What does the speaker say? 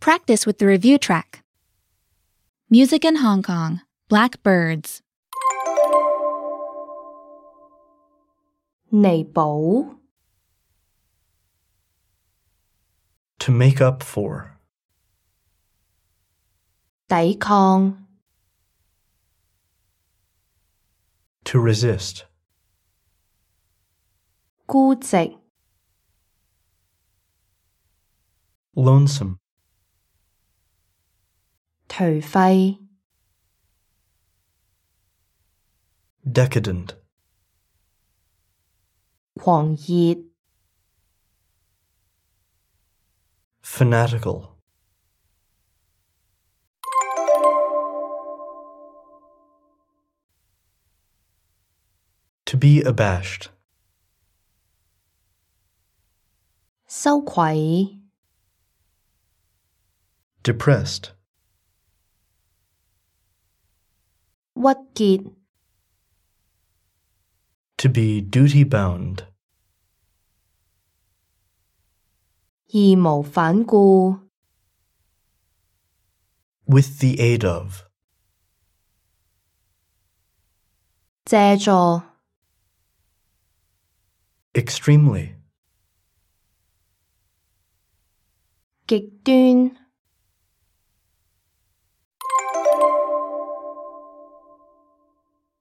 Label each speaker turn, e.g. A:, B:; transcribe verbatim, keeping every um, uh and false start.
A: practice with the review track. Music in Hong Kong, Black Birds.
B: 彌補
C: To make up for.
B: 抵抗
C: To resist.
B: 孤寂
C: Lonesome.
B: 頹廢
C: Decadent.
B: 狂熱
C: Fanatical. To be abashed.
B: 羞愧
C: Depressed.
B: 鬱結
C: To be duty-bound.
B: 義無反顧
C: With the aid of.
B: 藉助
C: Extremely.
B: 極端